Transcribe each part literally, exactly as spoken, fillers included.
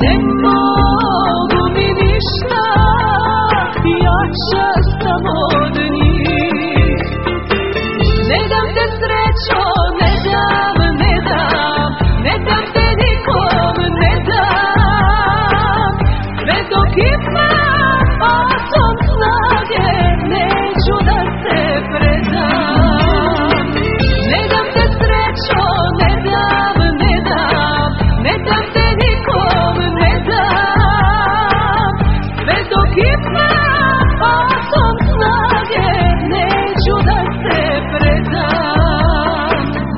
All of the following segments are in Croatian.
Ne mogu mi ništa, jača sam od njih. Ne dam te srećo, ne dam, ne dam, ne dam te nikom, ne dam. Sve dok imam atom snage, neću da se predam. Ne dam te srećo, ne dam, ne dam, ne dam te nikom, ne dam. Sve dok imam atom snage, neću da se predam.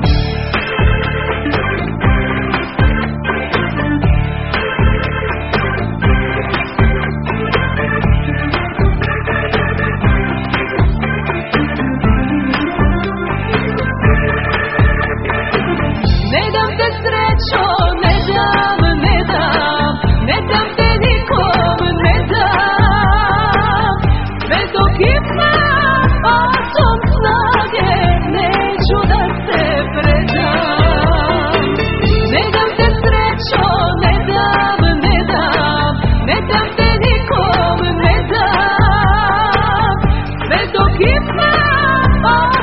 Ne dam te srećo, ne dam, ne dam, ne dam te nikom, ne dam. Sve dok imam atom snage, neću da se predam. Ne dam te srećo, ne dam, ne dam, ne dam te nikom, ne dam. Sve dok imam